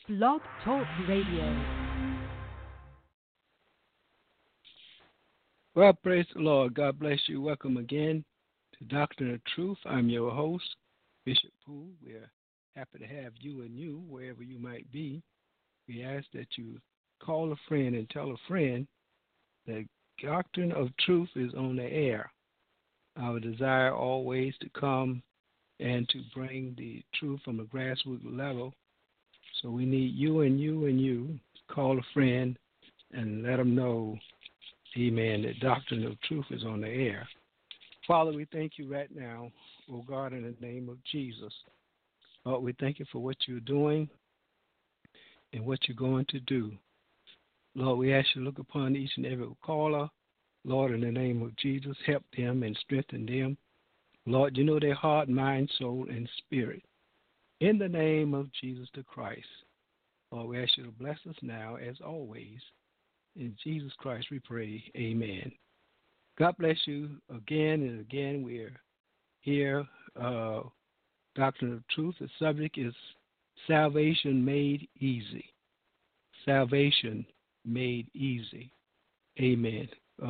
Blog Talk Radio. Well, praise the Lord. God bless you. Welcome again to Doctrine of Truth. I'm your host, Bishop Poole. We're happy to have you wherever you might be. We ask that you call a friend and tell a friend that Doctrine of Truth is on the air. Our desire always to come and to bring the truth from a grassroots level. So we need you and you and you to call a friend and let them know, amen, that Doctrine of Truth is on the air. Father, we thank you right now, oh God, in the name of Jesus. Lord, we thank you for what you're doing and what you're going to do. Lord, we ask you to look upon each and every caller. Lord, in the name of Jesus, help them and strengthen them. Lord, you know their heart, mind, soul, and spirit. In the name of Jesus the Christ, Lord, we ask you to bless us now as always. In Jesus Christ we pray, amen. God bless you again and again. We're here, Doctrine of Truth. The subject is Salvation Made Easy. Salvation Made Easy. Amen.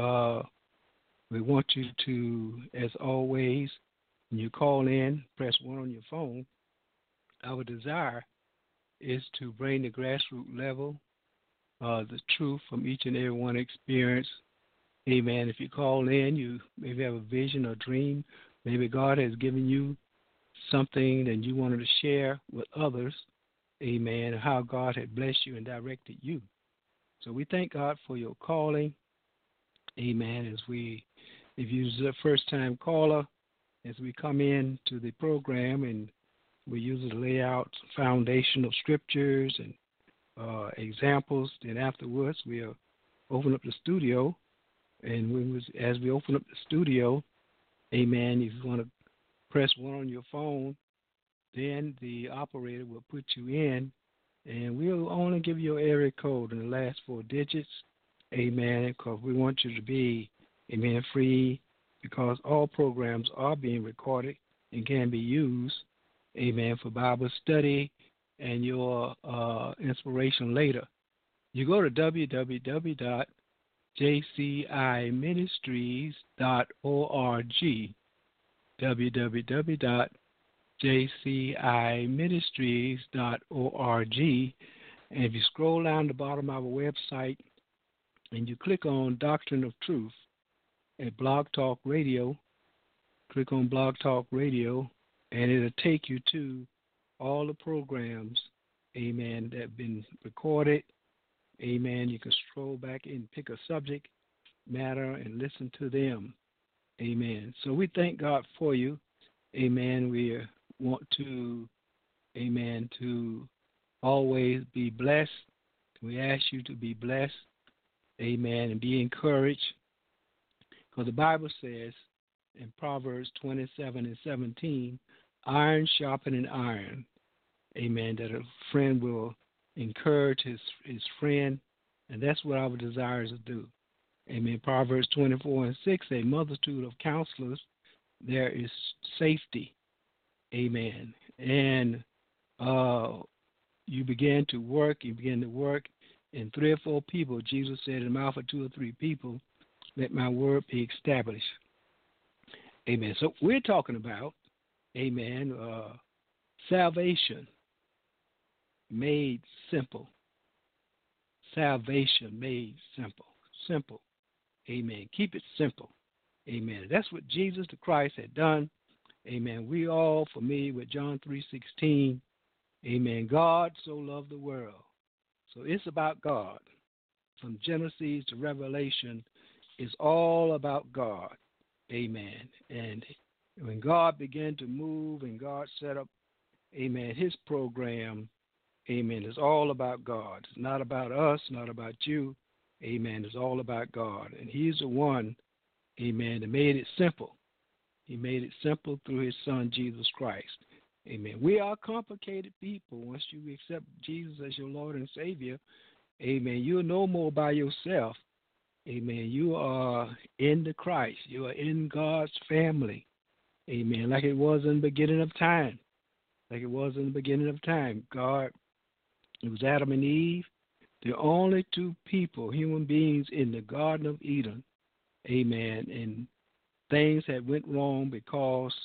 We want you to, as always, when you call in, press 1 on your phone. Our desire is to bring the grassroots level the truth from each and every one experience. Amen. If you call in, you maybe have a vision or dream. Maybe God has given you something that you wanted to share with others. Amen. How God had blessed you and directed you. So we thank God for your calling. Amen. If you're a first-time caller, as we come in to the program and we usually lay out foundational scriptures and examples. Then afterwards, we'll open up the studio. And as we open up the studio, amen, if you want to press 1 on your phone, then the operator will put you in, and we'll only give you your area code in the last 4 digits, amen, because we want you to be, amen, free, because all programs are being recorded and can be used, amen, for Bible study and your inspiration later. You go to www.jciministries.org, www.jciministries.org, and if you scroll down the bottom of our website and you click on Doctrine of Truth at Blog Talk Radio, click on Blog Talk Radio, and it'll take you to all the programs, amen, that have been recorded. Amen. You can scroll back and pick a subject matter and listen to them. Amen. So we thank God for you. Amen. We want to, amen, to always be blessed. We ask you to be blessed. Amen. And be encouraged. Because the Bible says in Proverbs 27:17, iron sharpening iron. Amen. That a friend will encourage his friend, and that's what our desire is to do. Amen. Proverbs 24:6, a multitude of counselors, there is safety. Amen. And you begin to work, and 3 or 4 people, Jesus said, in the mouth of 2 or 3 people, let my word be established. Amen. So we're talking about, amen, salvation made simple. Salvation made simple. Simple. Amen. Keep it simple. Amen. That's what Jesus the Christ had done. Amen. We all familiar with John 3:16. Amen. God so loved the world. So it's about God. From Genesis to Revelation, it's all about God. Amen. And when God began to move and God set up, amen, his program, amen, it's all about God. It's not about us, not about you. Amen. It's all about God. And he's the one, amen, that made it simple. He made it simple through his son, Jesus Christ. Amen. We are complicated people. Once you accept Jesus as your Lord and Savior, amen, you're no more by yourself. Amen. You are in the Christ. You are in God's family. Amen. Like it was in the beginning of time. Like it was in the beginning of time. God It was Adam and Eve, the only two people, human beings, in the Garden of Eden. Amen. And things had went wrong because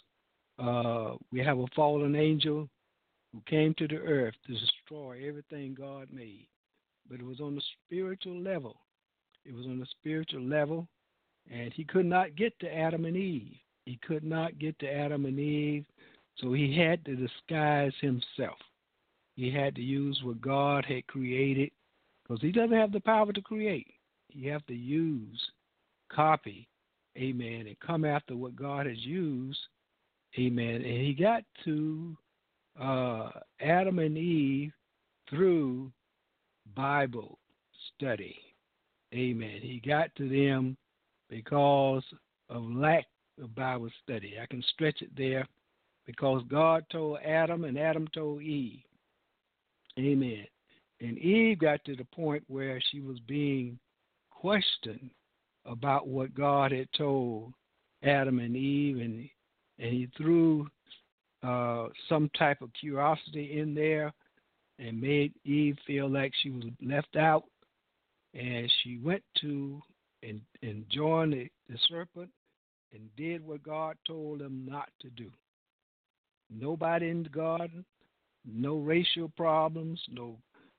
we have a fallen angel who came to the earth to destroy everything God made. But it was on the spiritual level. It was on the spiritual level, and he could not get to Adam and Eve. He could not get to Adam and Eve, so he had to disguise himself. He had to use what God had created, because he doesn't have the power to create. He has to use, copy, amen, and come after what God has used, amen. And he got to Adam and Eve through Bible study, amen. He got to them because of lack of Bible study. I can stretch it there because God told Adam and Adam told Eve, amen. And Eve got to the point where she was being questioned about what God had told Adam and Eve, and he threw some type of curiosity in there and made Eve feel like she was left out. And she went to and joined the serpent and did what God told them not to do. Nobody in the garden, no racial problems, no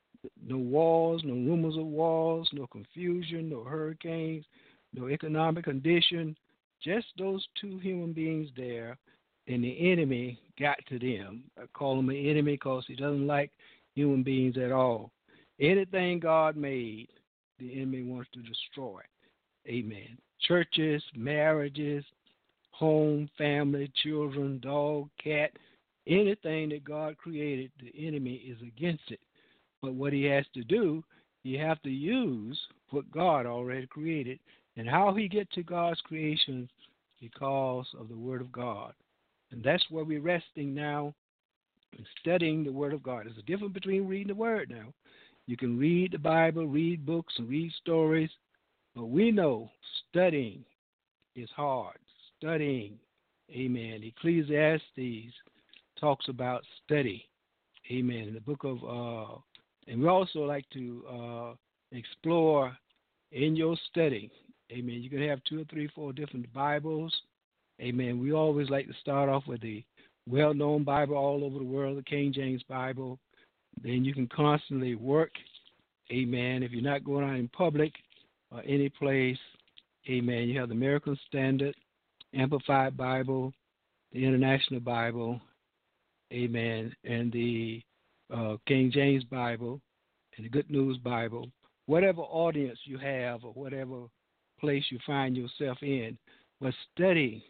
wars, no rumors of wars, no confusion, no hurricanes, no economic condition, just those two human beings there, and the enemy got to them. I call him an enemy because he doesn't like human beings at all. Anything God made, the enemy wants to destroy. Amen. Churches, marriages, home, family, children, dog, cat, anything that God created, the enemy is against it. But what he has to do, he has to use what God already created. And how he gets to God's creation because of the Word of God. And that's where we're resting now and studying the Word of God. There's a difference between reading the Word now. You can read the Bible, read books, and read stories, but we know studying is hard. Studying, amen. Ecclesiastes talks about study, amen. In the book of, and we also like to explore in your study, amen. You can have 2 or 3, 4 different Bibles, amen. We always like to start off with the well-known Bible all over the world, the King James Bible. Then you can constantly work, amen. If you're not going out in public or any place, amen, you have the American Standard, Amplified Bible, the International Bible, amen, and the King James Bible, and the Good News Bible. Whatever audience you have or whatever place you find yourself in, but study,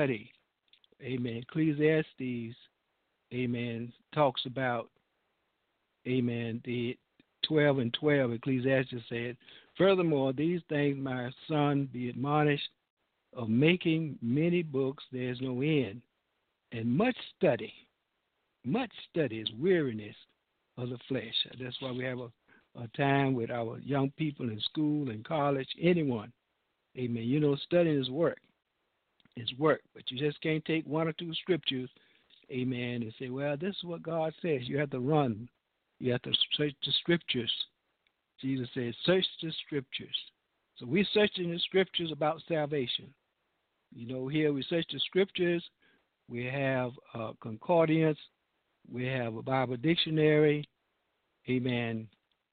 amen. Ecclesiastes, amen, talks about, amen, the 12 and 12, Ecclesiastes said, furthermore, these things, my son, be admonished of making many books, there is no end, and much study is weariness of the flesh. That's why we have a time with our young people in school and college, anyone, amen. You know, studying is work. It's work, but you just can't take 1 or 2 scriptures, amen, and say, well, this is what God says. You have to run. You have to search the scriptures. Jesus said, search the scriptures. So we're searching the scriptures about salvation. You know, here we search the scriptures. We have concordance. We have a Bible dictionary. Amen.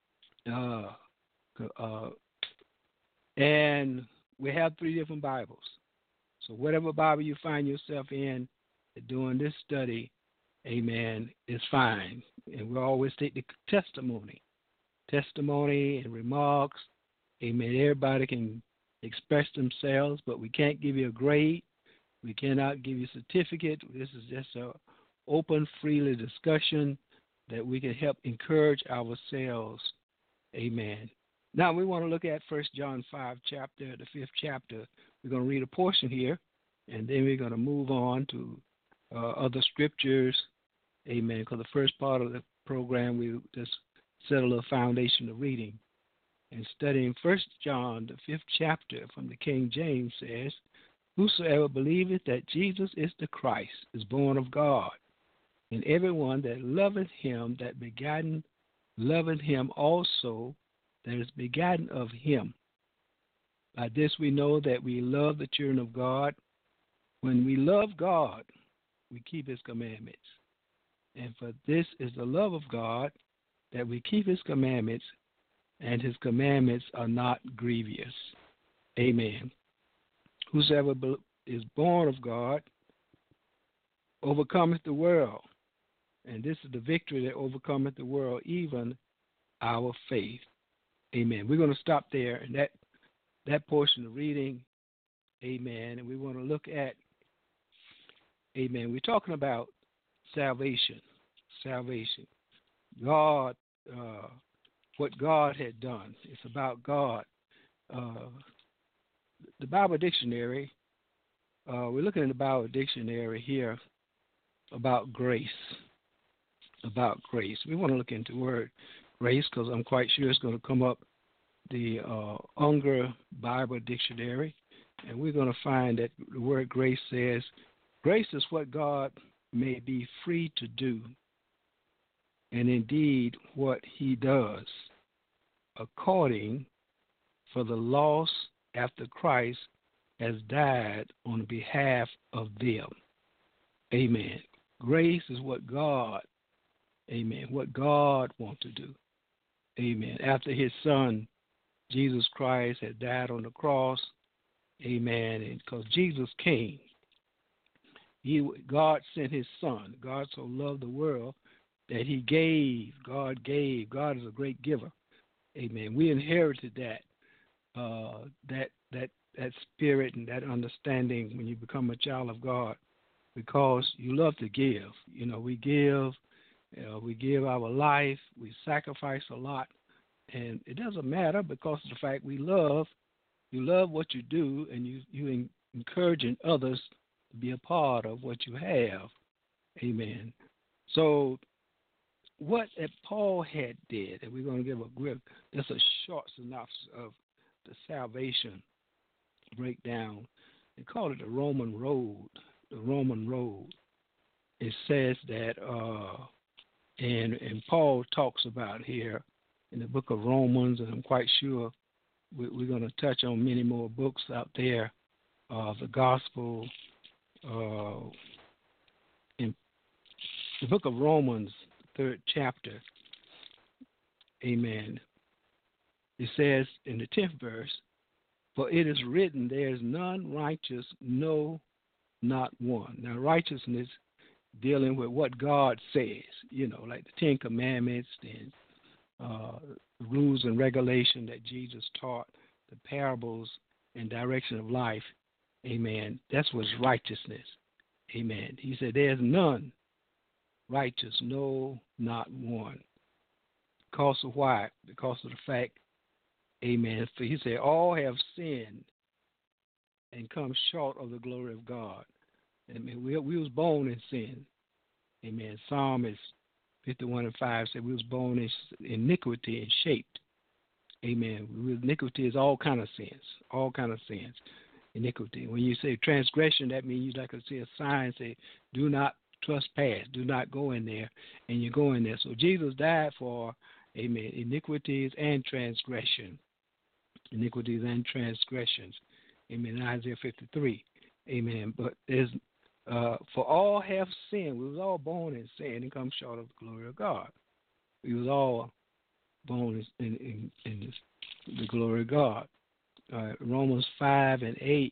And we have 3 different Bibles. So whatever Bible you find yourself in during this study, amen, is fine. And we always take the testimony and remarks. Amen. Everybody can express themselves, but we can't give you a grade. We cannot give you a certificate. This is just an open, freely discussion that we can help encourage ourselves. Amen. Now we want to look at 1 John 5 chapter, the 5th chapter. We're going to read a portion here, and then we're going to move on to other scriptures. Amen. Because the first part of the program, we just settle a foundation of reading. And studying 1 John, the 5th chapter from the King James says, whosoever believeth that Jesus is the Christ is born of God, and everyone that loveth him that begotten loving him also that is begotten of him. By this we know that we love the children of God. When we love God, we keep his commandments. And for this is the love of God, that we keep his commandments, and his commandments are not grievous. Amen. Whosoever is born of God overcometh the world. And this is the victory that overcometh the world, even our faith. Amen. We're going to stop there in that portion of reading. Amen. And we want to look at, amen, we're talking about salvation. Salvation. God, what God had done. It's about God. The Bible Dictionary, we're looking at the Bible Dictionary here about grace. About grace. We want to look into the word grace because I'm quite sure it's going to come up the Unger Bible Dictionary, and we're going to find that the word grace says, grace is what God may be free to do, and indeed what he does, according for the lost after Christ has died on behalf of them. Amen. Grace is what God, amen, what God wants to do. Amen. After his son, Jesus Christ, had died on the cross, amen, and because Jesus came, God sent his son. God so loved the world that he gave. God gave. God is a great giver. Amen. We inherited that spirit and that understanding when you become a child of God, because you love to give. You know, we give our life, we sacrifice a lot, and it doesn't matter because of the fact we love. You love what you do, and you encouraging others to be a part of what you have. Amen. So what Paul had did, and we're going to give just a short synopsis of the salvation breakdown. They call it the Roman road. The Roman road. It says that, and Paul talks about here in the book of Romans, and I'm quite sure we're going to touch on many more books out there, the gospel. In the book of Romans, 3rd chapter, amen, it says in the 10th verse, for it is written, there is none righteous, no, not one. Now, righteousness dealing with what God says, you know, like the Ten Commandments and rules and regulation that Jesus taught, the parables and direction of life. Amen. That's what's righteousness. Amen. He said, there's none righteous, no, not one. Because of why? Because of the fact, amen. For he said, all have sinned and come short of the glory of God. Amen. We was born in sin. Amen. Psalm is 51:5 said we was born in iniquity and shaped. Amen. Iniquity is all kind of sins. All kind of sins. Iniquity. When you say transgression, that means you like to see a sign say, do not trespass, do not go in there, and you go in there. So Jesus died for, amen, iniquities and transgression. Iniquities and transgressions. Amen. Isaiah 53. Amen. But there's for all have sinned. We was all born in sin and come short of the glory of God. We was all born in the glory of God. Romans 5:8.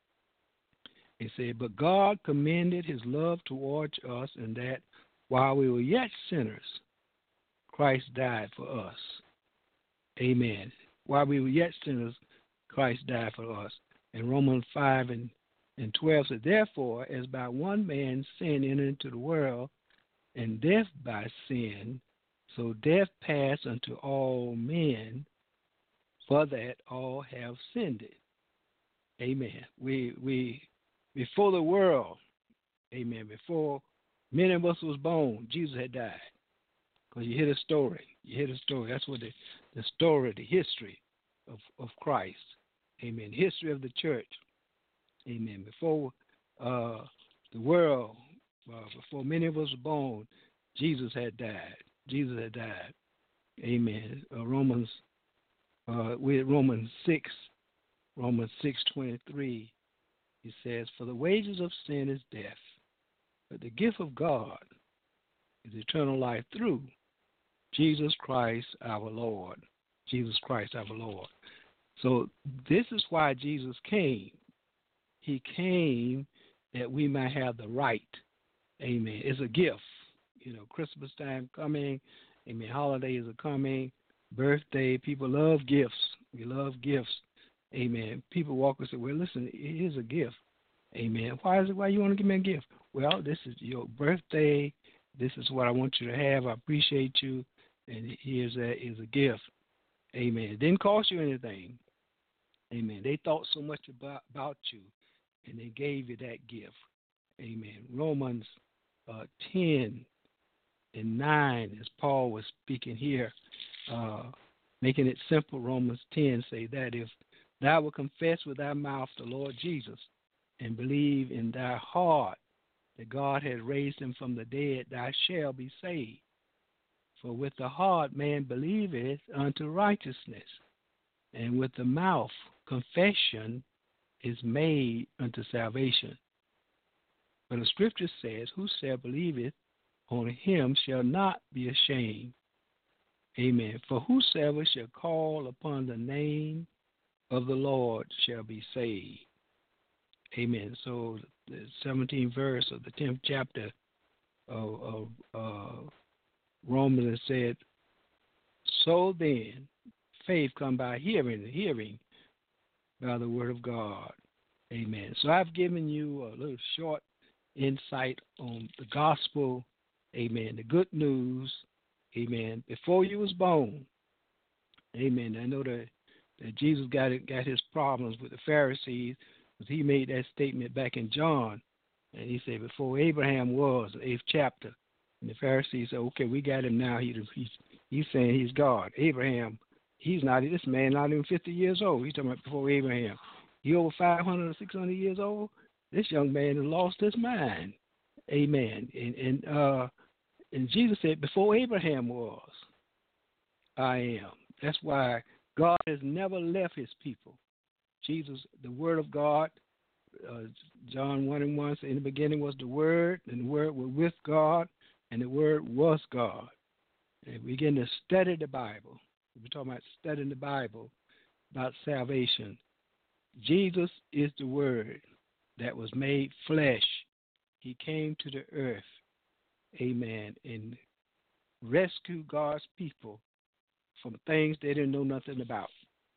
It said, but God commended his love towards us, in that while we were yet sinners, Christ died for us. Amen. While we were yet sinners, Christ died for us. And Romans 5:12 said, therefore, as by one man sin entered into the world, and death by sin, so death passed unto all men, for that all have sinned. Amen. We before the world, amen, before many of us was born, Jesus had died. Because you hear the story. You hear the story. That's what the story, the history of Christ. Amen. History of the church. Amen. Before the world, before many of us were born, Jesus had died. Jesus had died. Amen. We're at Romans 6:23. He says, "For the wages of sin is death, but the gift of God is eternal life through Jesus Christ our Lord." Jesus Christ our Lord. So this is why Jesus came. He came that we might have the right. Amen. It's a gift. Christmas time coming. Amen. Holidays are coming. Birthday. People love gifts. We love gifts. Amen. People walk and say, well, listen, here's a gift. Amen. Why you want to give me a gift? Well, this is your birthday. This is what I want you to have. I appreciate you. And here's a gift. Amen. It didn't cost you anything. Amen. They thought so much about you, and they gave you that gift. Amen. Romans 10:9, as Paul was speaking here, making it simple. Romans 10 say that if thou wilt confess with thy mouth the Lord Jesus and believe in thy heart that God has raised him from the dead, thou shalt be saved. For with the heart man believeth unto righteousness, and with the mouth confession is made unto salvation. But the scripture says, whosoever believeth on him shall not be ashamed. Amen. For whosoever shall call upon the name of the Lord shall be saved. Amen. So the 17th verse of the 10th chapter of Romans said, so then faith come by hearing, and hearing by the word of God. Amen. So I've given you a little short insight on the gospel. Amen. The good news. Amen. Before you was born. Amen. I know that Jesus got his problems with the Pharisees, because he made that statement back in John. And he said, before Abraham was, the 8th chapter. And the Pharisees said, okay, we got him now. He's saying he's God. Abraham, this man not even 50 years old. He's talking about before Abraham. He over 500 or 600 years old. This young man has lost his mind. Amen. And Jesus said, before Abraham was, I am. That's why God has never left his people. Jesus, the Word of God, John 1:1 says, in the beginning was the Word, and the Word was with God, and the Word was God. And we begin to study the Bible. We're talking about studying the Bible, about salvation. Jesus is the Word that was made flesh. He came to the earth, amen, and rescued God's people from things they didn't know nothing about.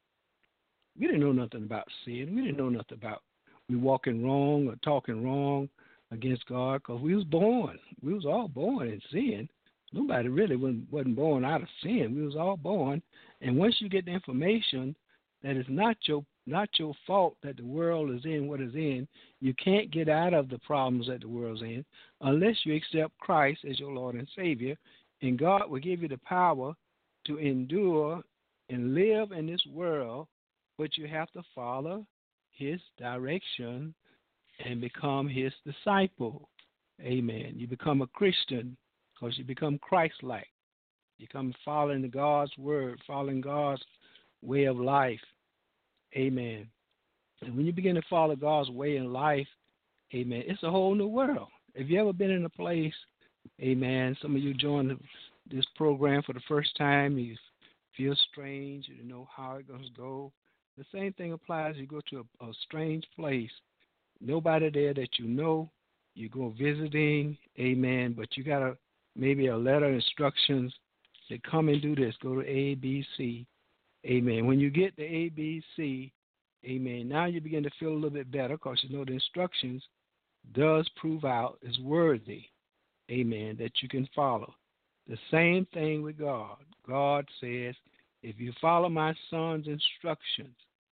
We didn't know nothing about sin. We didn't know nothing about we walking wrong or talking wrong against God, because we was born. We was all born in sin. Nobody really wasn't born out of sin. We was all born. And once you get the information that it's not your fault that the world is in what is in, you can't get out of the problems that the world's in unless you accept Christ as your Lord and Savior. And God will give you the power to endure and live in this world, but you have to follow his direction and become his disciple. Amen. You become a Christian because you become Christ-like. You come following God's word, following God's way of life. Amen. And when you begin to follow God's way in life, amen, it's a whole new world. Have you ever been in a place, amen, some of you joined this program for the first time, you feel strange, you don't know how it's going to go. The same thing applies. You go to a strange place, nobody there that you know, you go visiting, amen, but you got maybe a letter of instructions that come and do this. Go to ABC, amen. When you get the ABC, amen, now you begin to feel a little bit better because you know the instructions does prove out is worthy, amen, that you can follow. The same thing with God. God says, if you follow my son's instructions,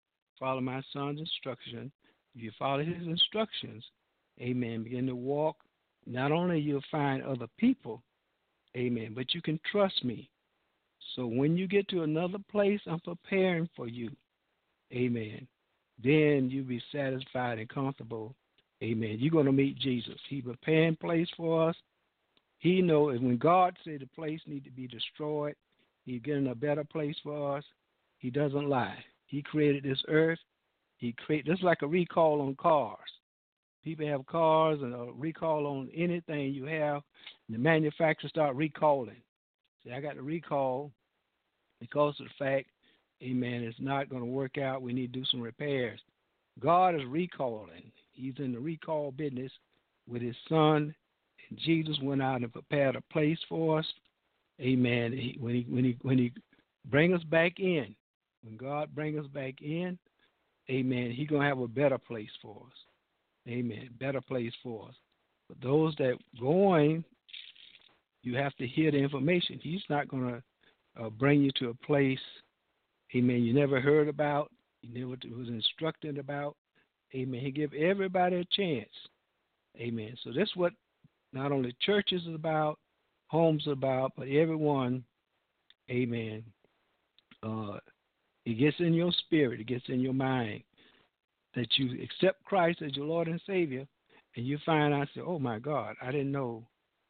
if you follow his instructions, amen, begin to walk, not only you'll find other people, amen, but you can trust me. So when you get to another place I'm preparing for you, amen, then you'll be satisfied and comfortable, amen. You're going to meet Jesus. He's preparing place for us. He knows when God said the place need to be destroyed, He's getting a better place for us. He doesn't lie. He created this earth. He created just like a recall on cars. People have cars and a recall on anything you have. And the manufacturers start recalling. See, I got to recall because of the fact, amen, it's not going to work out. We need to do some repairs. God is recalling. He's in the recall business with his son. And Jesus went out and prepared a place for us. Amen. When he bring us back in, when God bring us back in, amen, he's going to have a better place for us. Amen. Better place for us. But those that going, you have to hear the information. He's not going to bring you to a place, amen, you never heard about, you never was instructed about. Amen. He give everybody a chance. Amen. So that's what not only churches is about, homes about, but everyone, amen. It gets in your spirit, it gets in your mind that you accept Christ as your Lord and Savior, and you find out, say, oh my God, I didn't know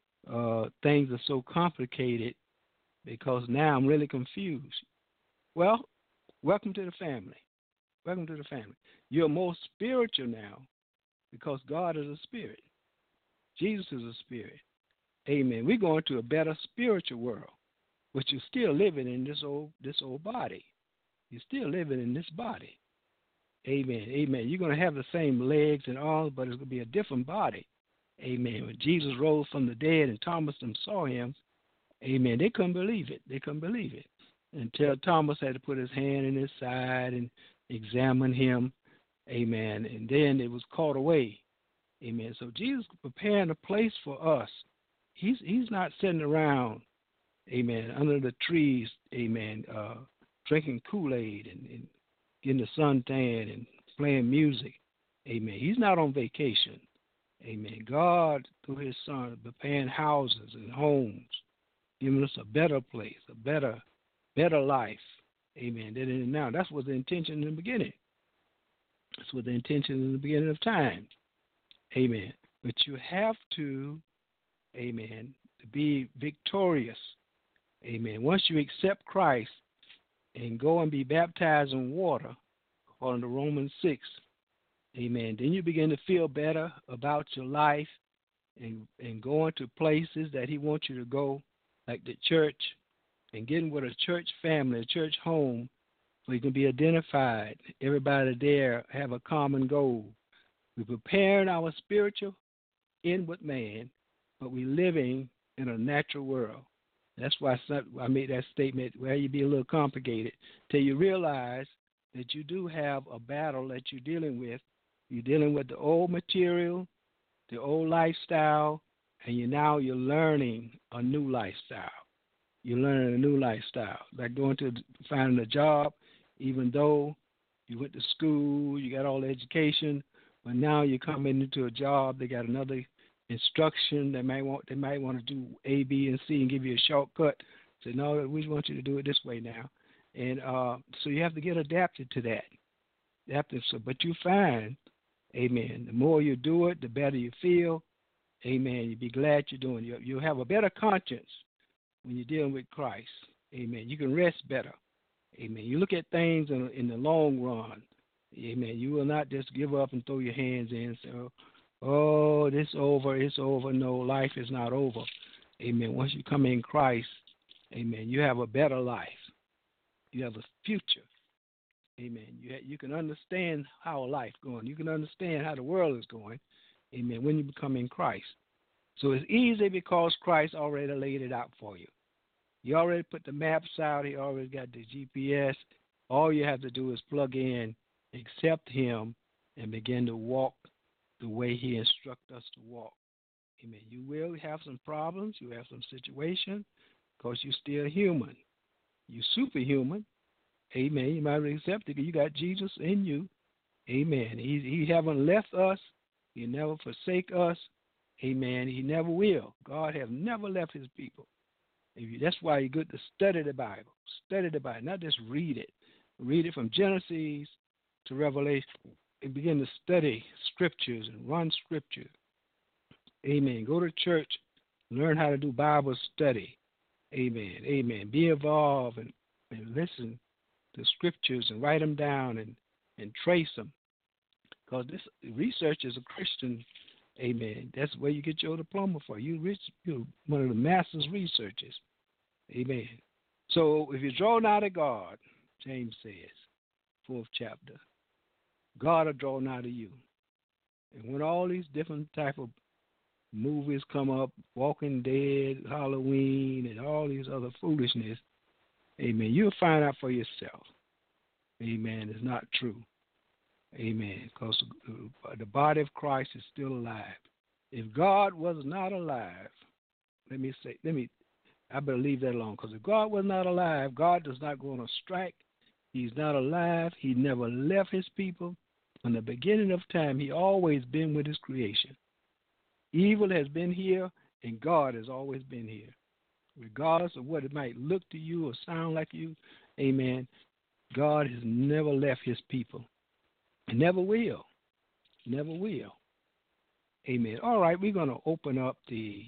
things are so complicated because now I'm really confused. Well, welcome to the family. Welcome to the family. You're more spiritual now because God is a spirit. Jesus is a spirit. Amen. We're going to a better spiritual world, but you're still living in this old body. You're still living in this body. Amen. Amen. You're going to have the same legs and arms, but it's going to be a different body. Amen. When Jesus rose from the dead and Thomas them saw him, amen, they couldn't believe it. They couldn't believe it until Thomas had to put his hand in his side and examine him. Amen. And then it was caught away. Amen. So Jesus preparing a place for us. He's not sitting around, amen, under the trees, amen, drinking Kool-Aid and getting the suntan and playing music. Amen. He's not on vacation. Amen. God, through his son, preparing houses and homes, giving us a better place, a better life. Amen. Than it is now. That's what the intention in the beginning. That's what the intention in the beginning of time. Amen. But you have to, amen, to be victorious. Amen. Once you accept Christ and go and be baptized in water, according to Romans 6, amen, then you begin to feel better about your life and going to places that he wants you to go, like the church, and getting with a church family, a church home, where you can be identified. Everybody there have a common goal. We're preparing our spiritual inward man, but we're living in a natural world. That's why I made that statement where you be a little complicated till you realize that you do have a battle that you're dealing with. You're dealing with the old material, the old lifestyle, and you're learning a new lifestyle. You're learning a new lifestyle, like going to finding a job, even though you went to school, you got all the education, but now you're coming into a job. They got another instruction. They might want to do A, B, and C and give you a shortcut. Say, no, we want you to do it this way now. And so you have to get adapted to that. But you find, amen, the more you do it, the better you feel. Amen. You'll be glad you're doing it. You'll have a better conscience when you're dealing with Christ. Amen. You can rest better. Amen. You look at things in the long run. Amen. You will not just give up and throw your hands in and say, oh, it's over. No, life is not over. Amen. Once you come in Christ, amen, you have a better life. You have a future. Amen. You can understand how life is going. You can understand how the world is going. Amen. When you become in Christ. So it's easy because Christ already laid it out for you. He already put the maps out. He already got the GPS. All you have to do is plug in, accept him, and begin to walk the way he instructs us to walk. Amen. You will have some problems. You have some situations because you're still human. You're superhuman. Amen. You might accept it because you got Jesus in you. Amen. He haven't left us. He never forsake us. Amen. He never will. God has never left his people. That's why it's good to study the Bible. Study the Bible, not just read it. Read it from Genesis to Revelation and begin to study scriptures and run scripture. Amen. Go to church, learn how to do Bible study. Amen. Amen. Be involved and listen to scriptures and write them down and trace them. Because this research is a Christian, amen. That's where you get your diploma for. You're one of the master's researchers. Amen. So if you draw nigh to God, James says, 4th chapter, God will draw nigh to you. And when all these different type of movies come up, Walking Dead, Halloween, and all these other foolishness, amen, you'll find out for yourself. Amen. It's not true. Amen. Because the body of Christ is still alive. If God was not alive, I better leave that alone. Because if God was not alive, God does not go on a strike. He's not alive. He never left his people. From the beginning of time, he always been with his creation. Evil has been here, and God has always been here. Regardless of what it might look to you or sound like you, amen, God has never left his people. And never will. Never will. Amen. All right, we're going to open up the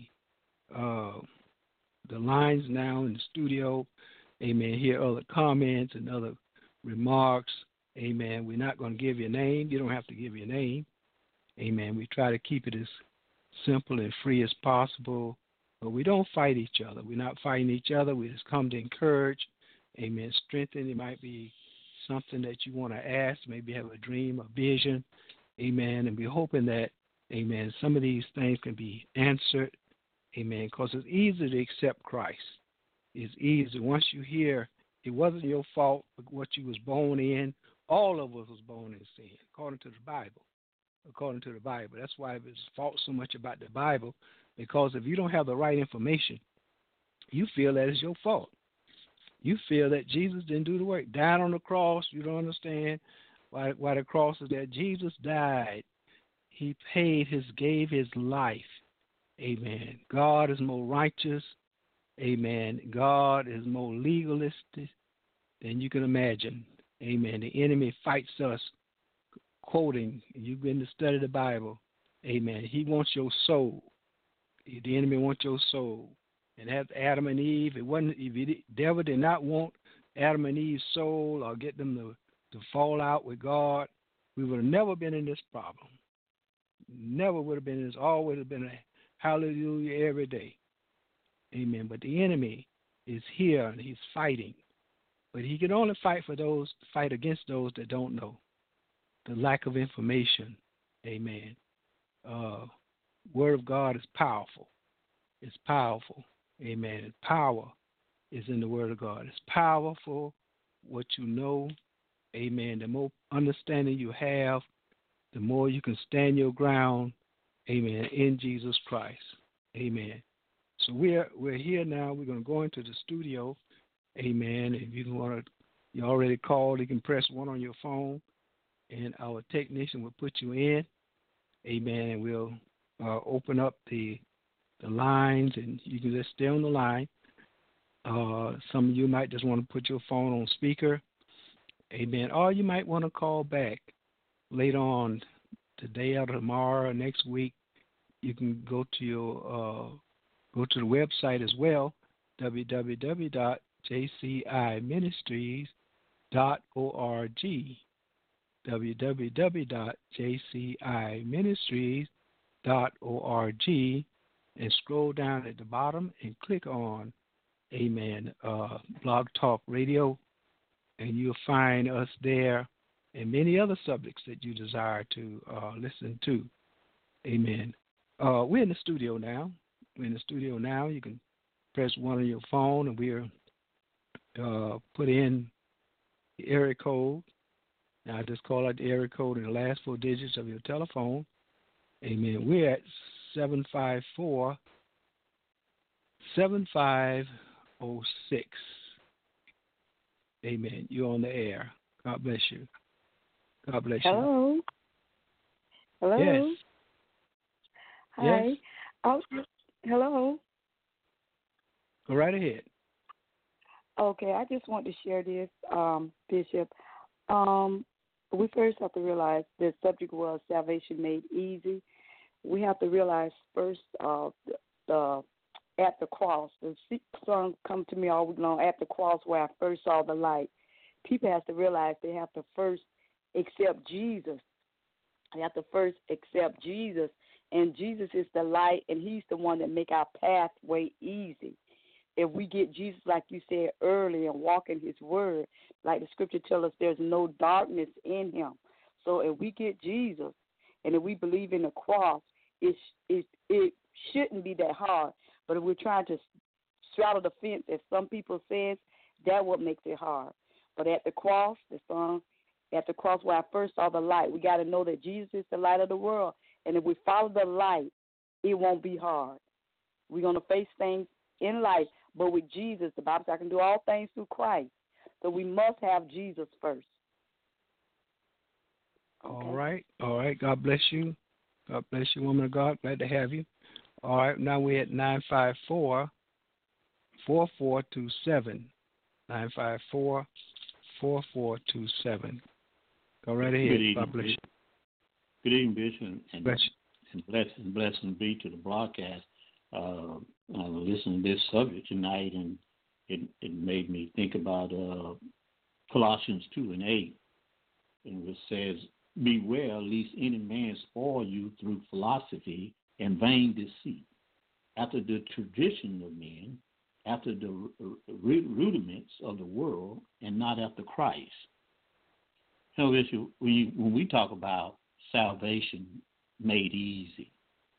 lines now in the studio. Amen. Hear other comments and other remarks. Amen. We're not going to give you a name. You don't have to give your name. Amen. We try to keep it as simple and free as possible. But we don't fight each other. We're not fighting each other. We just come to encourage. Amen. Strengthen. It might be something that you want to ask, maybe have a dream, a vision, amen, and we're hoping that, amen, some of these things can be answered, amen, because it's easy to accept Christ. It's easy. Once you hear it wasn't your fault what you was born in, all of us was born in sin, according to the Bible. According to the Bible. That's why it's fought so much about the Bible, because if you don't have the right information, you feel that it's your fault. You feel that Jesus didn't do the work. Died on the cross. You don't understand why the cross is there. Jesus died. He gave his life. Amen. God is more righteous. Amen. God is more legalistic than you can imagine. Amen. The enemy fights us, quoting, you've been to study the Bible. Amen. He wants your soul. The enemy wants your soul. And as Adam and Eve, if the devil did not want Adam and Eve's soul or get them to fall out with God, we would have never been in this problem. Never would have been in this. Always have been a hallelujah every day. Amen. But the enemy is here and he's fighting. But he can only fight against those that don't know. The lack of information. Amen. Word of God is powerful. It's powerful. Amen. And power is in the Word of God. It's powerful what you know. Amen. The more understanding you have, the more you can stand your ground. Amen. In Jesus Christ. Amen. So we're here now. We're going to go into the studio. Amen. If you already called, you can press 1 on your phone, and our technician will put you in. Amen. And we'll open up the lines, and you can just stay on the line. Some of you might just want to put your phone on speaker. Amen. Or you might want to call back later on today or tomorrow or next week. You can go to the website as well, www.jciministries.org. www.jciministries.org, and scroll down at the bottom and click on, amen, Blog Talk Radio, and you'll find us there and many other subjects that you desire to listen to. Amen. We're in the studio now. You can press 1 on your phone, and we're put in the area code. Now, just call out the area code and the last 4 digits of your telephone. Amen. We're at 754-7506. Amen. You're on the air. God bless you. God bless you. Hello. Hello. Yes. Hi. Yes. Hello. Go right ahead. Okay, I just want to share this, Bishop. We first have to realize the subject was salvation made easy. We have to realize first the at the cross. The song come to me all week long, at the cross where I first saw the light. People have to realize they have to first accept Jesus. They have to first accept Jesus, and Jesus is the light, and he's the one that make our pathway easy. If we get Jesus, like you said earlier, and walk in his word, like the scripture tells us, there's no darkness in him. So if we get Jesus, and if we believe in the cross, it shouldn't be that hard. But if we're trying to straddle the fence, as some people says, that's what makes it hard. But at the cross, the song, at the cross where I first saw the light, we got to know that Jesus is the light of the world. And if we follow the light, it won't be hard. We're going to face things in life, but with Jesus, the Bible says I can do all things through Christ. So we must have Jesus first. Okay. All right. God bless you. God bless you, woman of God. Glad to have you. All right, now we're at 954-4427. 954-4427. Go right ahead. Good evening, God bless you. Good evening, Bishop, and Bless blessing be to the broadcast. Listening to this subject tonight, and it made me think about Colossians 2:8, and it says, "Beware lest any man spoil you through philosophy and vain deceit, after the tradition of men, after the rudiments of the world, and not after Christ." You know, Bishop, when we talk about salvation made easy,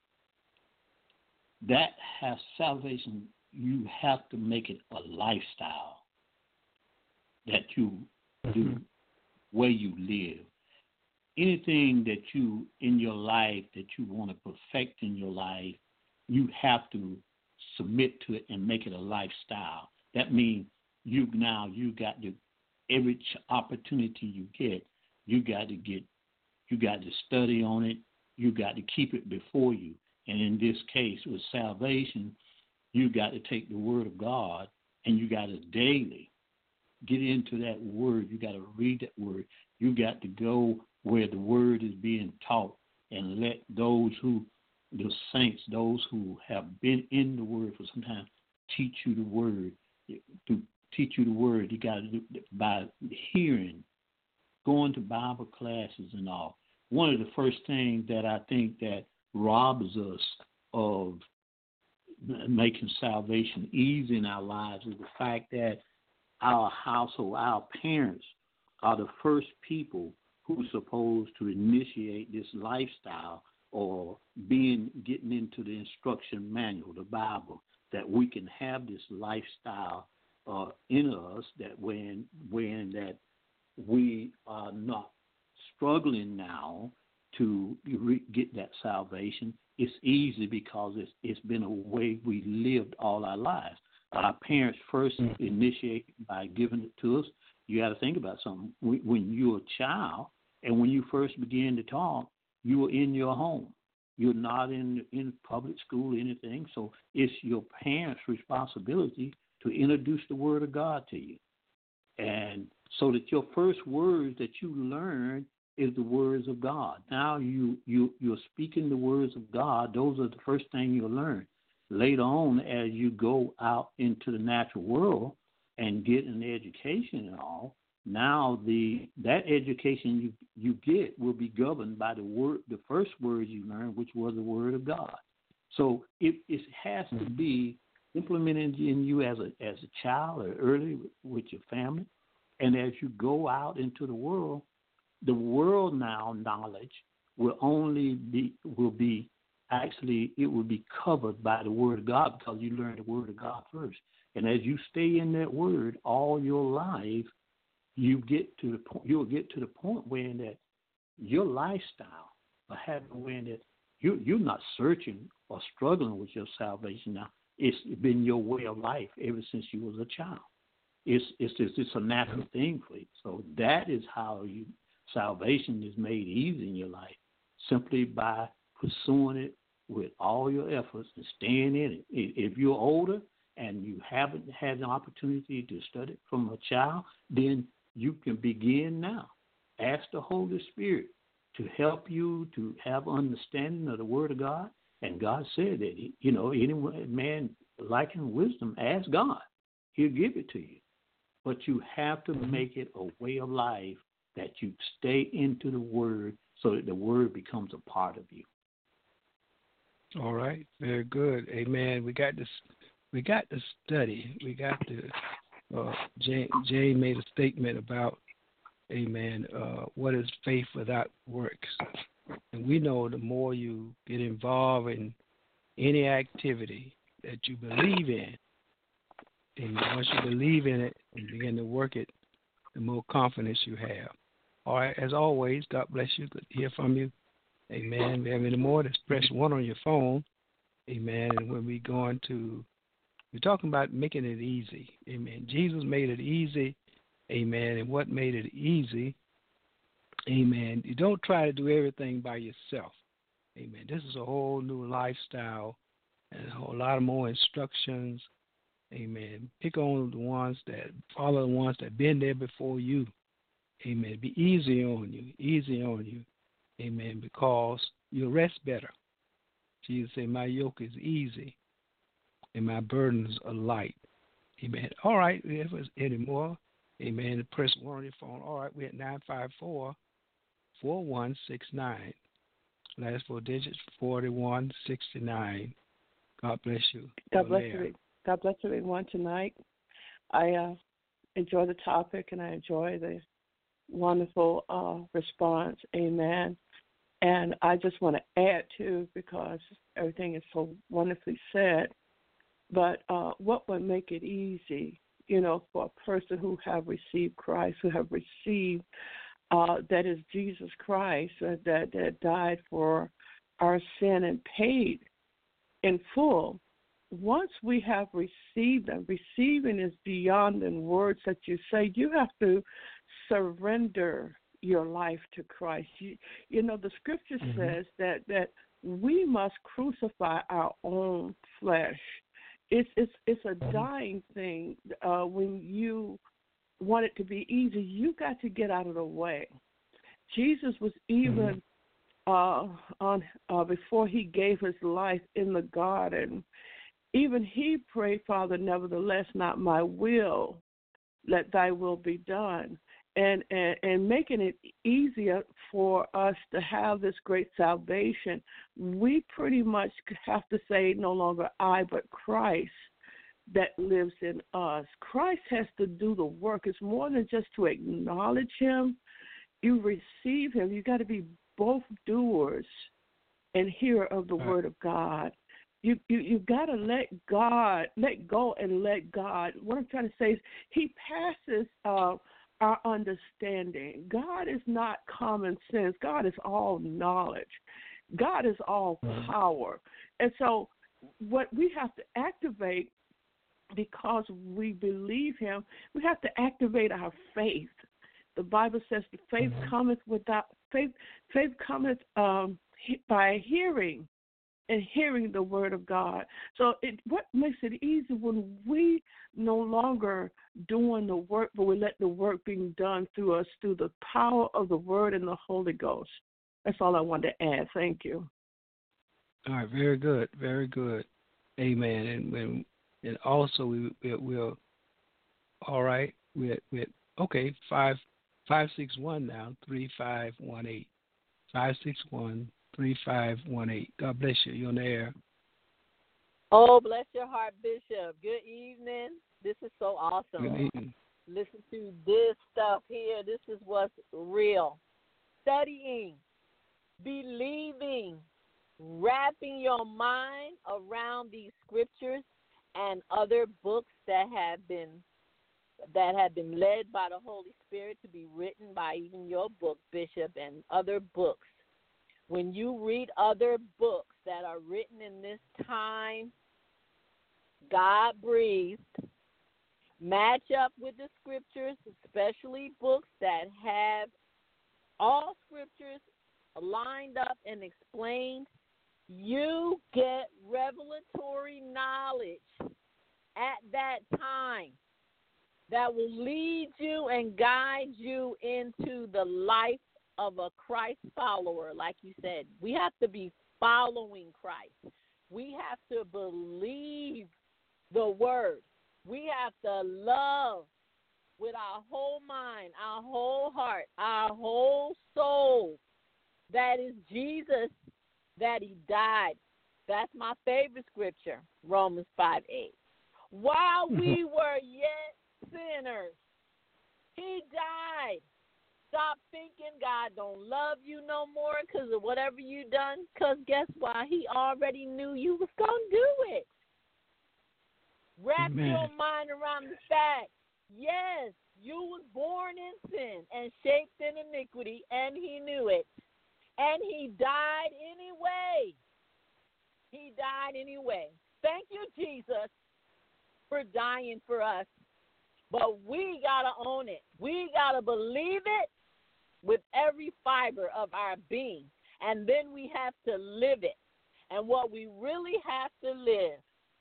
that has salvation, you have to make it a lifestyle that you do, where you live. Anything that you, in your life, that you want to perfect in your life, you have to submit to it and make it a lifestyle. That means you got to, every opportunity you get, you got to study on it. You got to keep it before you. And in this case, with salvation, you got to take the word of God and you got to daily get into that word. You got to read that word. You got to go where the word is being taught and let those who, the saints, those who have been in the word for some time, teach you the word. To teach you the word, you got to do it by hearing, going to Bible classes and all. One of the first things that I think that robs us of making salvation easy in our lives is the fact that our household, our parents are the first people who's supposed to initiate this lifestyle or getting into the instruction manual, the Bible, that we can have this lifestyle in us, that when that we are not struggling now to get that salvation, it's easy because it's been a way we lived all our lives. Our parents first initiate by giving it to us. You got to think about something. When you're a child and when you first begin to talk, you are in your home. You're not in public school or anything, so it's your parents' responsibility to introduce the Word of God to you. And so that your first words that you learn is the words of God. Now you're speaking the words of God. Those are the first thing you'll learn. Later on, as you go out into the natural world and get an education and all, now that education you get will be governed by the first words you learn, which was the Word of God. So it has to be implemented in you as a child or early with your family, and as you go out into the world now knowledge will be covered by the Word of God, because you learn the Word of God first. And as you stay in that Word all your life, you'll get to the point where that your lifestyle will happen when that you're not searching or struggling with your salvation now. It's been your way of life ever since you was a child. It's a natural thing for you. So that is how salvation is made easy in your life, simply by pursuing it with all your efforts and staying in it. If you're older and you haven't had an opportunity to study from a child, then you can begin now. Ask the Holy Spirit to help you to have understanding of the Word of God. And God said that, any man lacking wisdom, ask God. He'll give it to you. But you have to make it a way of life that you stay into the Word so that the Word becomes a part of you. All right, very good. Amen. We got this. We got to study. We got to. Jane made a statement about, amen, what is faith without works? And we know the more you get involved in any activity that you believe in, and once you believe in it and begin to work it, the more confidence you have. All right, as always, God bless you. Good to hear from you. Amen. If you have any more, just press 1 on your phone. Amen. And when we go into, we're talking about making it easy. Amen. Jesus made it easy. Amen. And what made it easy? Amen. You don't try to do everything by yourself. Amen. This is a whole new lifestyle and a whole lot of more instructions. Amen. Pick on the ones that, follow the ones that have been there before you. Amen. Be easy on you. Easy on you. Amen. Because you'll rest better. Jesus said, my yoke is easy and my burdens are light. Amen. All right. If there's any more, amen. Press 1 on your phone. All right. We're at 954-4169. Last 4 digits, 4169. God bless you. God bless you. God bless everyone tonight. I enjoy the topic and I enjoy the wonderful response. Amen. And I just want to add to, because everything is so wonderfully said, but what would make it easy, for a person who have received Christ, who have received, that is Jesus Christ, that died for our sin and paid in full. Once we have received them, receiving is beyond the words that you say. You have to surrender your life to Christ. The scripture says that we must crucify our own flesh. It's a dying thing. When you want it to be easy, you got to get out of the way. Jesus was even before he gave his life in the garden, even he prayed, Father, nevertheless, not my will, let thy will be done. And making it easier for us to have this great salvation, we pretty much have to say no longer I, but Christ that lives in us. Christ has to do the work. It's more than just to acknowledge him. You receive him. You got to be both doers and hearer of the word of God. You got to let go and let God. What I'm trying to say is he passes our understanding. God is not common sense. God is all knowledge. God is all power. And so what we have to activate, because we believe him, we have to activate our faith. The Bible says the faith cometh without faith. Faith cometh by hearing, and hearing the word of God. So what makes it easy when we no longer doing the work, but we let the work being done through us, through the power of the word and the Holy Ghost. That's all I wanted to add. Thank you. All right, very good, very good. Amen. And also we'll all right, we're okay, 561 now, 3518. 561-3518. God bless you. You're on the air. Oh, bless your heart, Bishop. Good evening. This is so awesome. Good evening. Listen to this stuff here. This is what's real. Studying, believing, wrapping your mind around these scriptures and other books that have been led by the Holy Spirit to be written by even your book, Bishop, and other books. When you read other books that are written in this time, God breathed, match up with the scriptures, especially books that have all scriptures lined up and explained, you get revelatory knowledge at that time that will lead you and guide you into the life of a Christ follower. Like you said, we have to be following Christ. We have to believe the word. We have to love with our whole mind, our whole heart, our whole soul. That is Jesus, that he died. That's my favorite scripture, Romans 5:8. While we were yet sinners, he died. Stop thinking God don't love you no more because of whatever you done. Because guess what? He already knew you was going to do it. Wrap your mind around the fact, yes, you was born in sin and shaped in iniquity, and he knew it. And he died anyway. He died anyway. Thank you, Jesus, for dying for us. But we got to own it. We got to believe it with every fiber of our being. And then we have to live it. And what we really have to live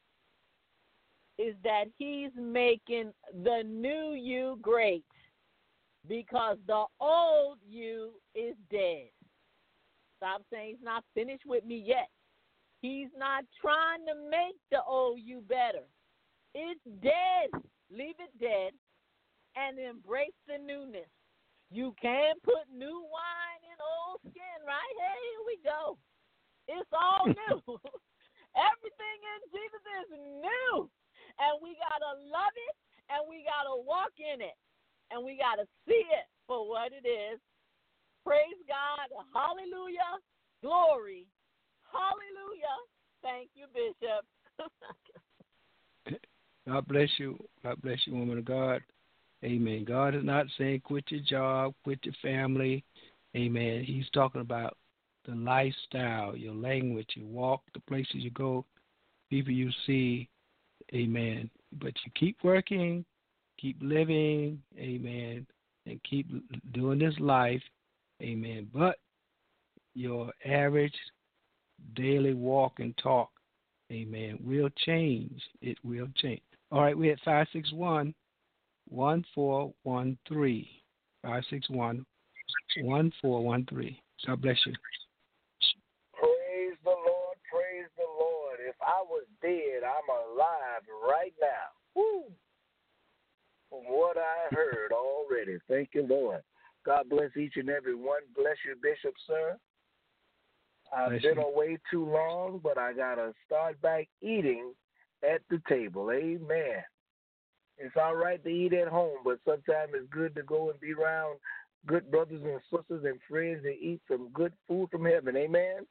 is that he's making the new you great, because the old you is dead. Stop saying he's not finished with me yet. He's not trying to make the old you better. It's dead. Leave it dead and embrace the newness. You can't put new wine in old skin, right? Hey, here we go. It's all new. Everything in Jesus is new. And we got to love it, and we got to walk in it, and we got to see it for what it is. Praise God. Hallelujah. Glory. Hallelujah. Thank you, Bishop. God bless you. God bless you, woman of God. Amen. God is not saying quit your job, quit your family. Amen. He's talking about the lifestyle, your language, your walk, the places you go, people you see. Amen. But you keep working, keep living, amen, and keep doing this life, amen. But your average daily walk and talk, amen, will change. It will change. All right, we're at 561-1413. 561-1413. God bless you. Praise the Lord, praise the Lord. If I was dead, I'm alive right now. Woo! From what I heard already. Thank you, Lord. God bless each and every one. Bless you, Bishop, sir. I've been away too long, but I got to start back eating at the table. Amen. It's all right to eat at home, but sometimes it's good to go and be around good brothers and sisters and friends and eat some good food from heaven. Amen.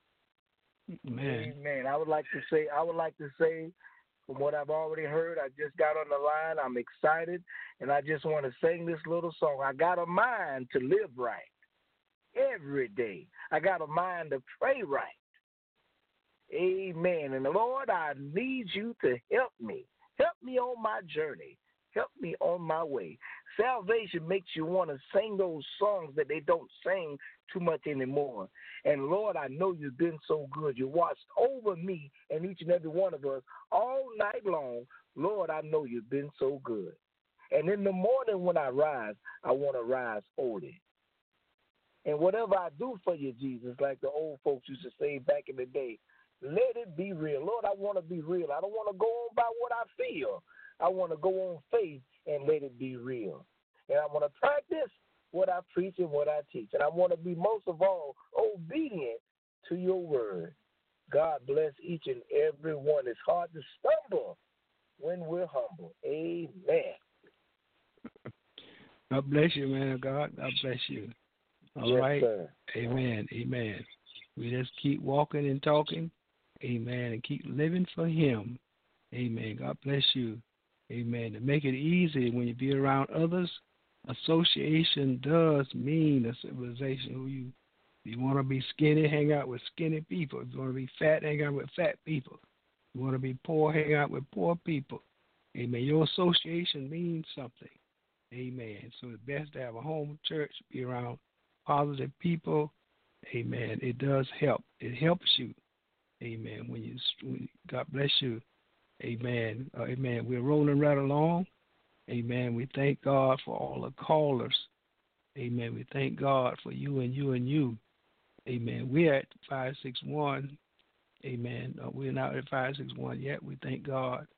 Amen. I would like to say, from what I've already heard, I just got on the line. I'm excited, and I just want to sing this little song. I got a mind to live right every day. I got a mind to pray right. Amen. And Lord, I need you to help me. Help me on my journey. Help me on my way. Salvation makes you want to sing those songs that they don't sing too much anymore. And Lord, I know you've been so good. You watched over me and each and every one of us all night long. Lord, I know you've been so good. And in the morning when I rise, I want to rise holy. And whatever I do for you, Jesus, like the old folks used to say back in the day, let it be real. Lord, I want to be real. I don't want to go on by what I feel. I want to go on faith and let it be real. And I want to practice what I preach and what I teach. And I want to be most of all obedient to your word. God bless each and every one. It's hard to stumble when we're humble. Amen. God bless you, man of God. God bless you. All right. Sir. Amen. Amen. We just keep walking and talking. Amen. And keep living for him. Amen. God bless you. Amen. To make it easy when you be around others, association does mean a civilization. You want to be skinny, hang out with skinny people. If you want to be fat, hang out with fat people. You want to be poor, hang out with poor people. Amen. Your association means something. Amen. So it's best to have a home church, be around positive people. Amen. It does help. It helps you. Amen. God bless you. Amen. Amen. We're rolling right along. Amen. We thank God for all the callers. Amen. We thank God for you and you and you. Amen. We're at 561. Amen. We're not at 561 yet. We thank God.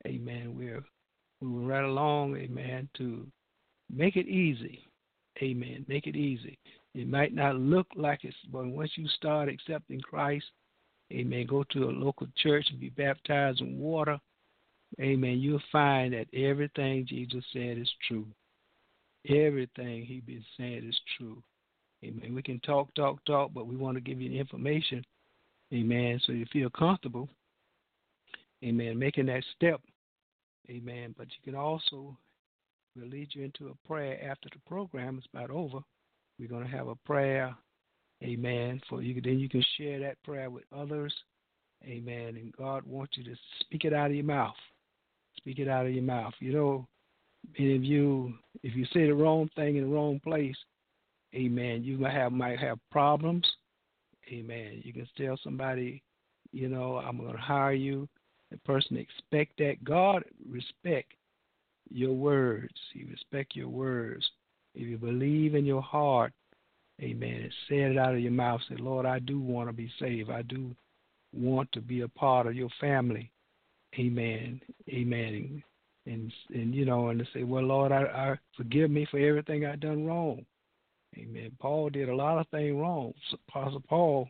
Amen. We're moving right along, amen, to make it easy. Amen. Make it easy. It might not look like it's, but once you start accepting Christ, amen, go to a local church and be baptized in water, amen, you'll find that everything Jesus said is true. Everything He's been saying is true. Amen. We can talk, but we want to give you the information, amen, so you feel comfortable, amen, making that step, amen. But you can also, we'll lead you into a prayer after the program is about over. We're going to have a prayer, amen, for you. Then you can share that prayer with others, amen, and God wants you to speak it out of your mouth. Speak it out of your mouth. You know, many of you, if you say the wrong thing in the wrong place, amen, you might have problems. Amen. You can tell somebody, you know, I'm going to hire you. The person expect that. God respect your words. He respect your words. If you believe in your heart, amen, and say it out of your mouth. Say, Lord, I do want to be saved. I do want to be a part of your family. Amen. Amen. And you know, and to say, well, Lord, I forgive me for everything I've done wrong. Amen. Paul did a lot of things wrong. Apostle Paul,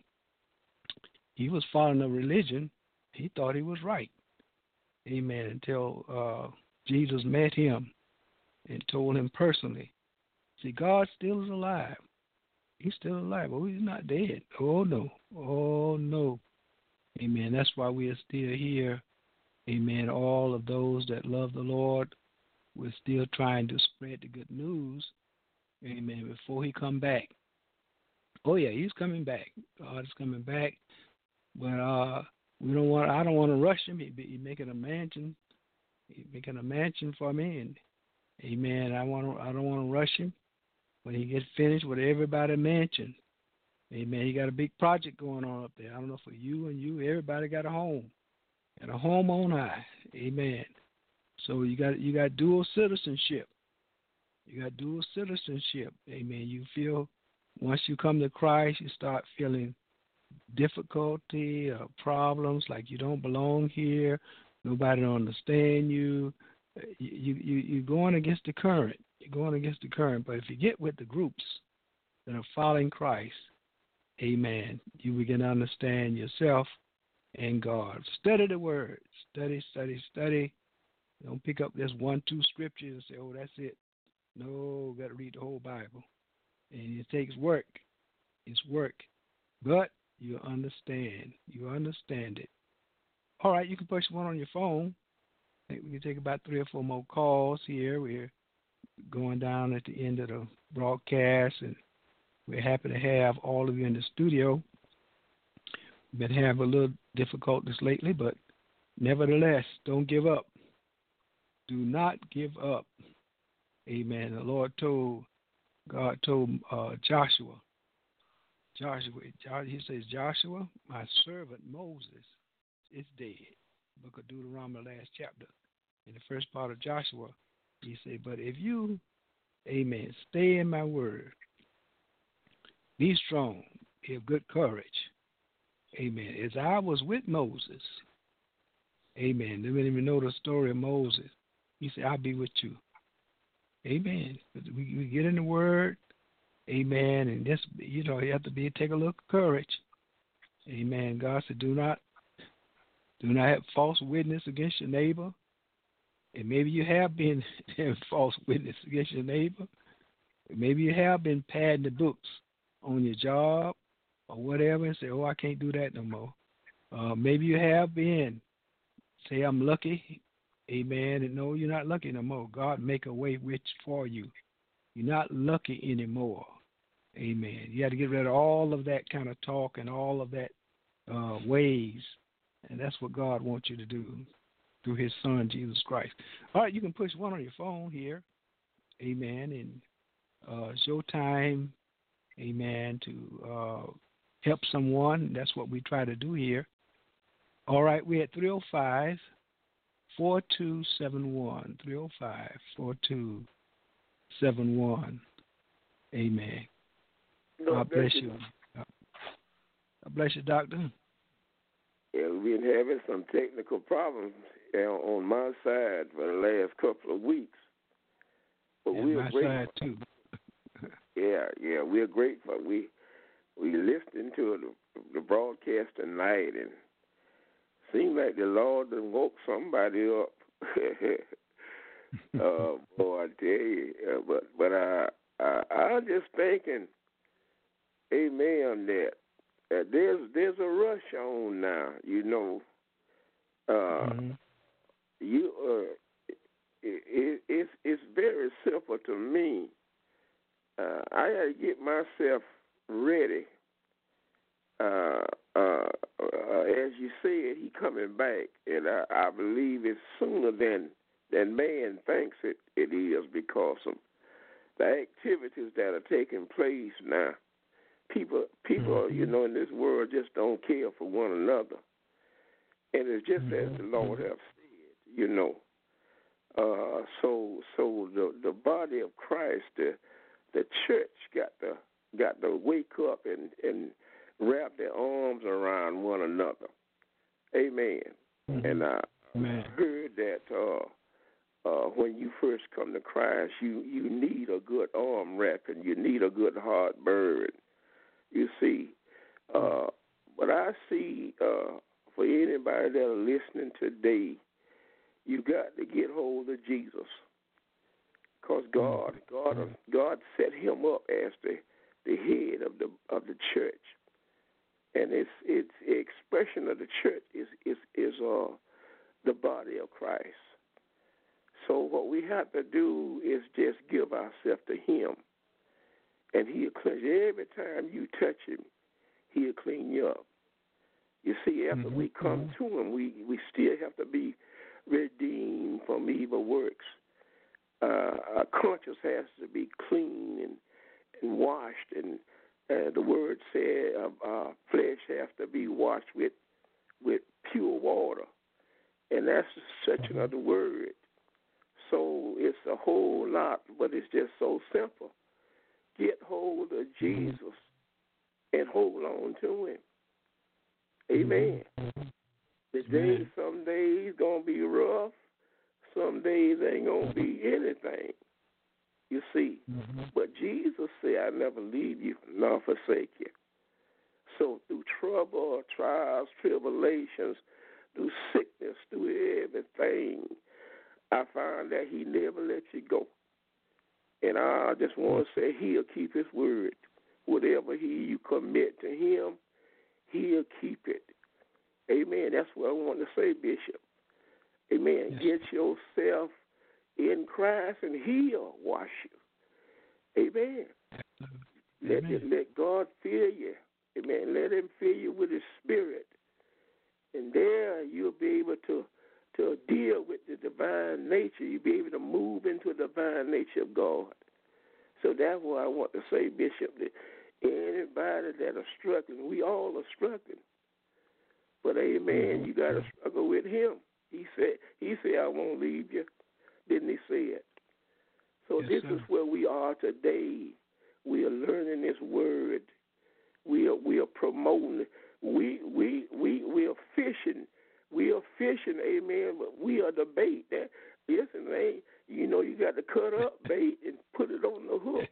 he was following a religion. He thought he was right. Amen. Until Jesus met him and told him personally, see, God still is alive. He's still alive. Oh, he's not dead. Oh, no. Oh, no. Amen. That's why we are still here. Amen. All of those that love the Lord, we're still trying to spread the good news. Amen. Before he come back. Oh yeah, he's coming back. God is coming back. But we don't want. I don't want to rush him. He's making a mansion. He's making a mansion for me, and amen. I don't want to rush him. When he gets finished with everybody mansion, amen. He got a big project going on up there. I don't know for you and you. Everybody got a home, and a home on high. Amen. So you got dual citizenship. You got dual citizenship. Amen. You feel, once you come to Christ, you start feeling difficulty or problems, like you don't belong here, nobody don't understand you. You're going against the current. You're going against the current. But if you get with the groups that are following Christ, amen, you begin to understand yourself and God. Study the Word. Study. Don't pick up this 1-2 scriptures and say, oh, that's it. No, got to read the whole Bible. And it takes work. It's work. But you understand. You understand it. All right, you can push one on your phone. I think we can take about 3 or 4 more calls here. We're going down at the end of the broadcast, and we're happy to have all of you in the studio. We've been having a little difficulties lately, but nevertheless, don't give up. Do not give up. Amen. God told Joshua, he says, Joshua, my servant Moses is dead. Book of Deuteronomy, last chapter. In the first part of Joshua, he said, but if you, amen, stay in my word, be strong, have good courage. Amen. As I was with Moses, amen. They didn't even know the story of Moses. He said, I'll be with you. Amen. We get in the word, amen, and this, you know, you have to take a little courage. Amen. God said, do not have false witness against your neighbor. And maybe you have been false witness against your neighbor. Maybe you have been padding the books on your job or whatever and say, oh, I can't do that no more. Maybe you have been, say, I'm lucky. Amen. And no, you're not lucky no more. God make a way rich for you. You're not lucky anymore. Amen. You got to get rid of all of that kind of talk and all of that ways. And that's what God wants you to do through his son, Jesus Christ. All right, you can push one on your phone here. Amen. And it's your time, amen, to help someone. That's what we try to do here. All right, we're at 305-4271. 305-4271. Amen. God bless you. God bless you, Doctor. Yeah, we've been having some technical problems on my side for the last couple of weeks. But and we're my grateful. side too. Yeah, we're grateful. We listened to the broadcast tonight, and seemed like the Lord done woke somebody up. Boy, I tell you. But I'm just thinking, amen, that there's a rush on now. You know, it's very simple to me. I got to get myself ready. As you said, he coming back, and I believe it's sooner than man thinks it is, because of the activities that are taking place now. People, you know, in this world just don't care for one another, and it's just as the Lord have said, you know. So the body of Christ, the church got to wake up and wrap their arms around one another. Amen. And I heard that when you first come to Christ, you need a good arm wrapping. You need a good heart burn. You see. But I see for anybody that are listening today, you got to get hold of Jesus. Because God set him up as the head of the church. And its expression of the church is the body of Christ. So what we have to do is just give ourselves to him, and he'll cleanse you. Every time you touch him, he'll clean you up. You see, after we come to him, we still have to be redeemed from evil works. Our conscience has to be clean and washed, and the word said our flesh has to be washed with pure water, and that's such another word. So it's a whole lot, but it's just so simple. Get hold of Jesus and hold on to him. Amen. The day, some days gonna be rough, some days ain't gonna be anything. You see, but Jesus said, "I never leave you nor forsake you." So through trouble, trials, tribulations, through sickness, through everything, I found that he never let you go. And I just want to say he'll keep his word. Whatever you commit to him, he'll keep it. Amen. That's what I want to say, Bishop. Amen. Yes. Get yourself in Christ and he'll wash you. Amen. Let God fill you. Amen. Let him fill you with his spirit. And there you'll be able to deal with the divine nature. You'll be able to move into the divine nature of God. So that's what I want to say, Bishop, that anybody that are struggling, we all are struggling. But amen, you got to struggle with him. He said, I won't leave you. Didn't he say it? So this is where we are today. We are learning this word. We are promoting. We are fishing. We are fishing, amen, but we are the bait. Listen, man, you know, you got to cut up bait and put it on the hook.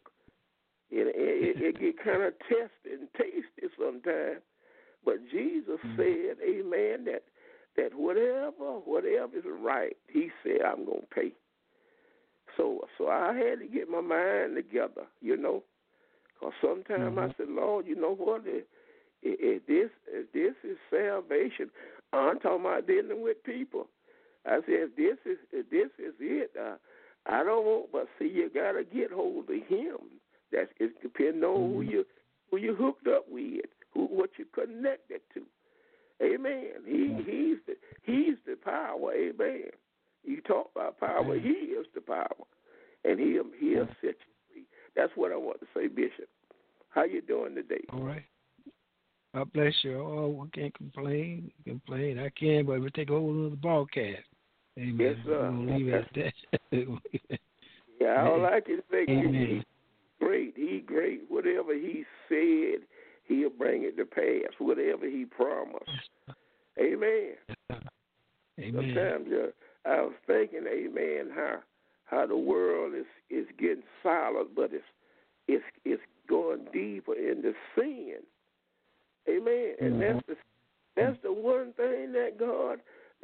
It get kind of tested and tasty sometimes. But Jesus said, amen, that whatever is right, he said, I'm going to pay. So I had to get my mind together, you know, because sometimes I said, Lord, you know what, if this is salvation, I'm talking about dealing with people. I said, this is it. I don't want, but see, you gotta get hold of him. That's it. Depending on who you hooked up with, what you connected to. Amen. He's the power. Amen. You talk about power. He is the power, and he'll set you free. That's what I want to say, Bishop. How you doing today? All right. God bless you. Oh, we can't complain. I can, but we'll take a whole other broadcast. Amen. Yes, sir. We'll leave it at that. Yeah, all I can say is He great. Whatever he said, he'll bring it to pass. Whatever he promised. Amen. Amen. Sometimes I was thinking, amen, how the world is getting silent, but it's going deeper into sin. Amen. And that's the one thing that God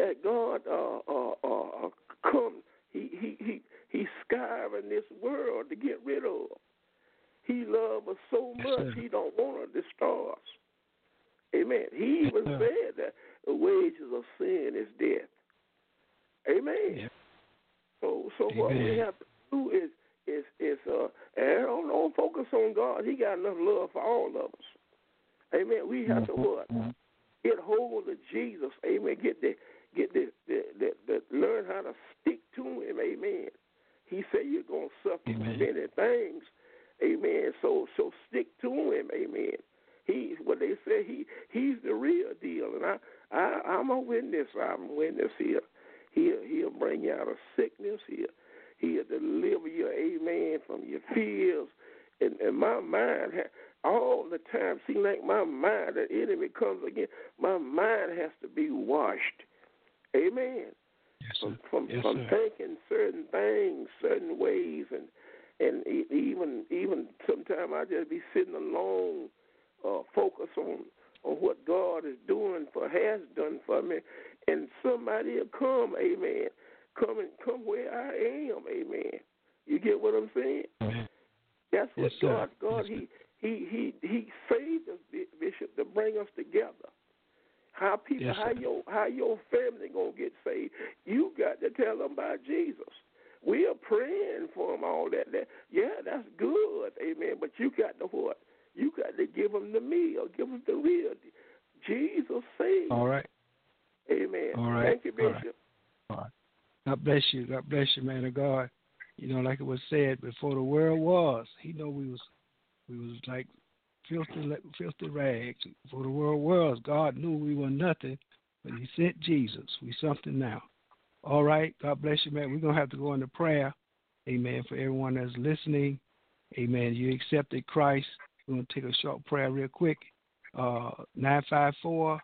come. He's scouring this world to get rid of. He loves us so much, he don't want to destroy us. Amen. He even said that the wages of sin is death. Amen. Yeah. So what we have to do is and don't focus on God. He got enough love for all of us. Amen. We have to what? Get hold of Jesus. Amen. Get the learn how to stick to him. Amen. He said you're gonna suffer many things. Amen. So stick to him. Amen. He's what they say. He's the real deal, and I'm a witness. I'm a witness here. He'll bring you out of sickness. He'll deliver you. Amen. From your fears. And my mind all the time seems like my mind, the enemy comes again. My mind has to be washed. Amen. Yes, from thinking certain things, certain ways, and even sometimes I just be sitting alone, focus on what God has done for me, and somebody will come, amen. Come where I am, amen. You get what I'm saying? Amen. That's what God he saved us, Bishop, to bring us together. How people, how your family gonna get saved? You got to tell them about Jesus. We are praying for them, all that. Yeah, that's good, amen. But you got to what? You got to give them the meal, give them the real Jesus saved. All right. Amen. All right. Thank you, Bishop. All right. God bless you. God bless you, man of God. You know, like it was said, before the world was, he know we was like filthy rags. Before the world was, God knew we were nothing, but he sent Jesus. We something now. All right. God bless you, man. We're going to have to go into prayer. Amen. For everyone that's listening. Amen. You accepted Christ. We're going to take a short prayer real quick. 954-4427.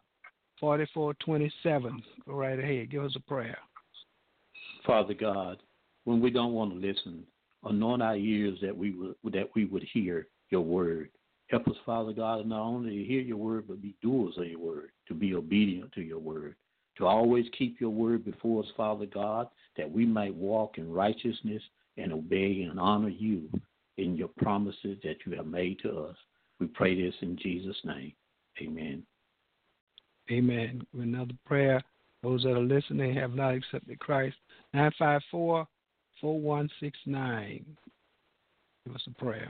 Go right ahead. Give us a prayer. Father God, when we don't want to listen, anoint our ears that we would hear your word. Help us, Father God, not only to hear your word, but be doers of your word, to be obedient to your word, to always keep your word before us, Father God, that we might walk in righteousness and obey and honor you in your promises that you have made to us. We pray this in Jesus' name. Amen. Amen. With another prayer, those that are listening have not accepted Christ. 954-4169. Give us a prayer.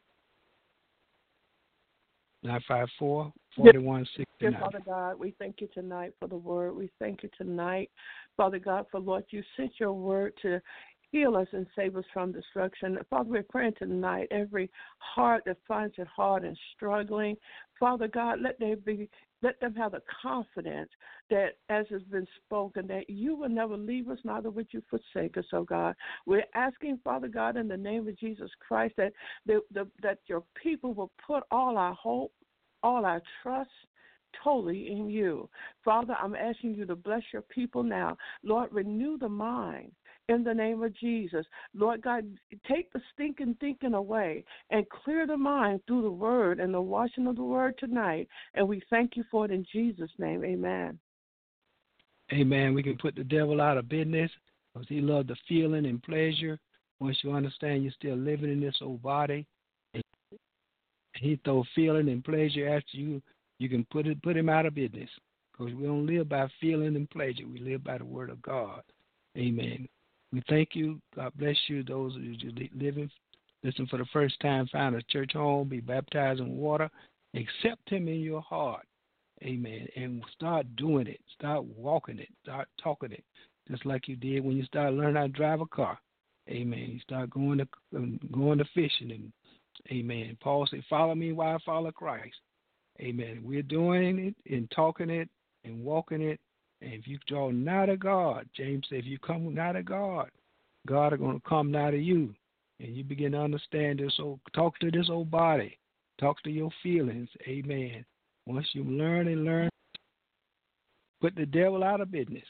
954-4169. Dear Father God, we thank you tonight for the word. We thank you tonight, Father God, for Lord, you sent your word to heal us and save us from destruction. Father, we're praying tonight, every heart that finds it hard and struggling, Father God, let them have the confidence that, as has been spoken, that you will never leave us, neither would you forsake us, oh God. We're asking, Father God, in the name of Jesus Christ, that your people will put all our hope, all our trust, totally in you. Father, I'm asking you to bless your people now. Lord, renew the mind in the name of Jesus. Lord God, take the stinking thinking away and clear the mind through the word and the washing of the word tonight. And we thank you for it in Jesus' name. Amen. Amen. We can put the devil out of business because he loves the feeling and pleasure. Once you understand you're still living in this old body, and he throw feeling and pleasure at you, you can put him out of business, because we don't live by feeling and pleasure. We live by the word of God. Amen. We thank you. God bless you. Those of you living, listen for the first time, find a church home, be baptized in water, accept him in your heart. Amen. And start doing it. Start walking it. Start talking it. Just like you did when you started learning how to drive a car. Amen. You start going to fishing. And amen. Paul said, follow me while I follow Christ. Amen. We're doing it and talking it and walking it. And if you draw nigh to God, James said, if you come nigh to God, God is going to come nigh to you. And you begin to understand this. Talk to this old body. Talk to your feelings. Amen. Once you learn, put the devil out of business.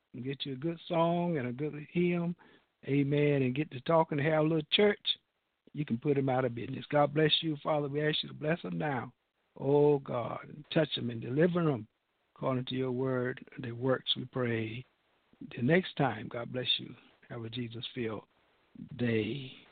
and get you a good song and a good hymn, amen, and get to talking and have a little church, you can put them out of business. God bless you, Father. We ask you to bless them now. Oh, God, and touch them and deliver them according to your word, the works, we pray. The next time, God bless you. Have a Jesus-filled day.